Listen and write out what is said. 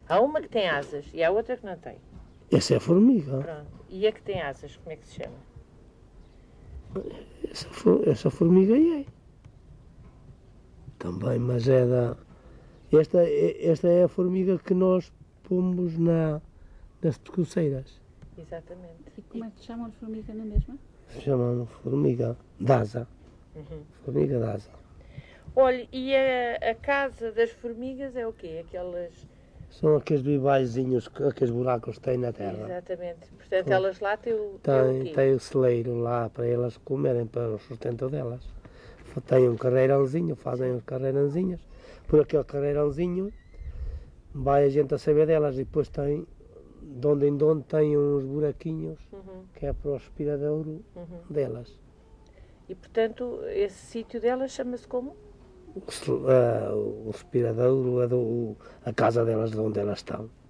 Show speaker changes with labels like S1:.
S1: Há uma que tem asas e há outra que não tem.
S2: Essa é a formiga.
S1: Pronto. E a que tem asas, como é que se chama?
S2: Essa formiga é. Também, mas é da... Esta é a formiga que nós pomos nas pescoceiras.
S1: Exatamente.
S3: E como é que chamam de formiga na mesma?
S2: Chamam formiga d'asa.
S1: Uhum.
S2: Formiga d'asa.
S1: Olha, e a casa das formigas é o quê? Aquelas...
S2: São aqueles bivalhozinhos, aqueles buracos que têm na terra.
S1: Exatamente. Portanto, elas lá têm o quê?
S2: Tem o celeiro lá para elas comerem, para o sustento delas. Tem um carreirãozinho, fazem os carreirãozinhos. Por aquele carreirãozinho vai a gente a saber delas e depois tem, de onde em onde tem uns buraquinhos, que é para o espiradouro delas.
S1: E, portanto, esse sítio delas chama-se como?
S2: O espiradouro, a casa delas de onde elas estão.